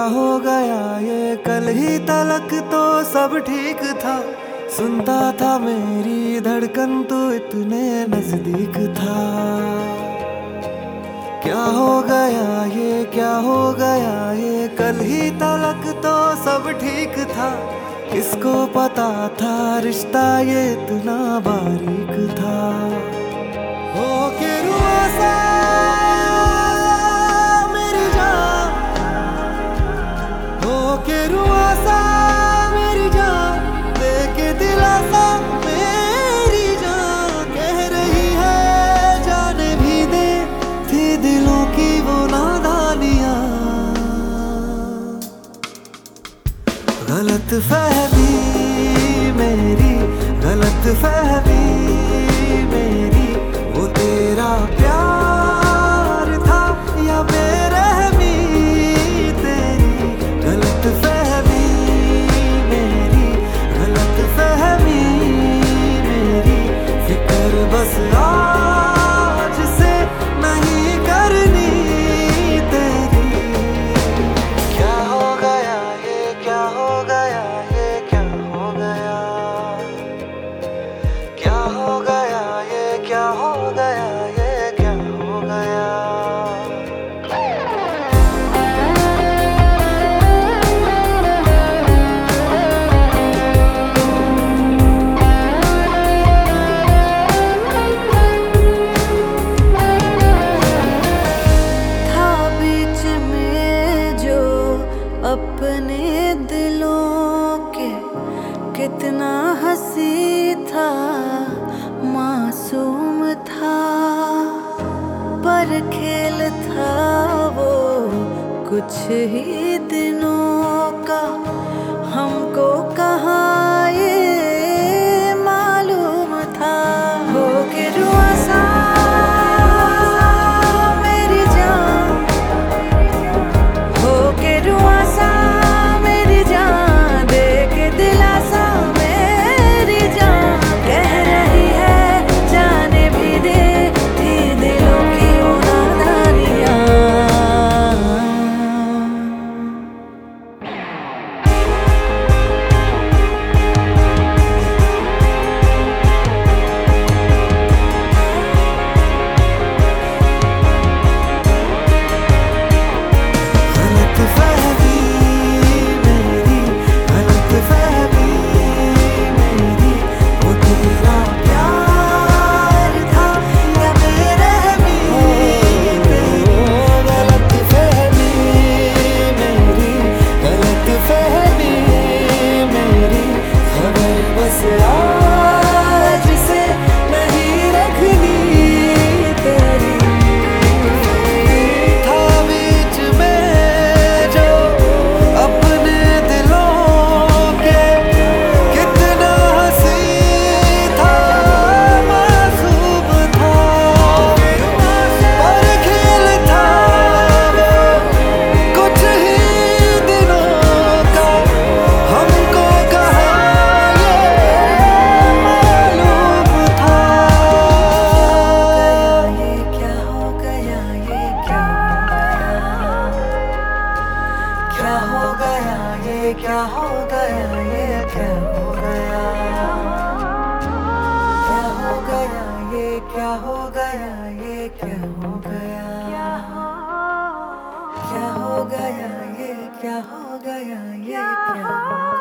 हो गया ये, कल ही तलक तो सब ठीक था। सुनता था मेरी धड़कन तो इतने नजदीक था। क्या हो गया ये, क्या हो गया ये, कल ही तलक तो सब ठीक था। किसको पता था रिश्ता ये इतना बारीक था। हो के रुआ सा मेरी जान, हो के रुआ सा मेरी जान, देके दिलासा मेरी जान। कह रही है जाने भी दे, थी दिलों की वो नादानियां। गलत फहमी मेरी, गलत फहमी मेरी, वो तेरा प्यार था या बेरहमी तेरी। गलत फहमी मेरी, गलत फहमी मेरी, फिक्र बस आज से नहीं करनी तेरी। क्या हो गया ये, क्या हो गया ये, क्या हो गया, क्या हो गया ये, क्या हो गया ये, क्या हो गया। था बीच में जो अपने दिलों के, कितना हंसी था, मासूम था, पर खेल था वो कुछ ही दिनों का। हमको कहाँ ये मालूम था। हो के रुआ सा मेरी जान, हो के रुआ सा मेरी जान, दे के दिलासा मेरी जान। कह रही है जाने भी दे, थी दिलों की वो नादानियां। गलत फहमी मेरी, गलत फहमी मेरी, वो तेरा प्यार था या बेरहमी तेरी। गलत फहमी मेरी, गलत फहमी मेरी, खबर बस आज से नहीं रखनी तेरी। था बीच में जो अपने दिलों के, कितना हंसी था, मासूम था, पर खेल था वो कुछ ही दिनों का। हमको कहाँ ये मालूम था। ये क्या हो गया, ये क्या हो गया, क्या हो गया, ये क्या हो गया, क्या हो गया, ये क्या हो गया, ये क्या हो गया, क्या हो गया, ये क्या हो गया, ये क्या हो गया।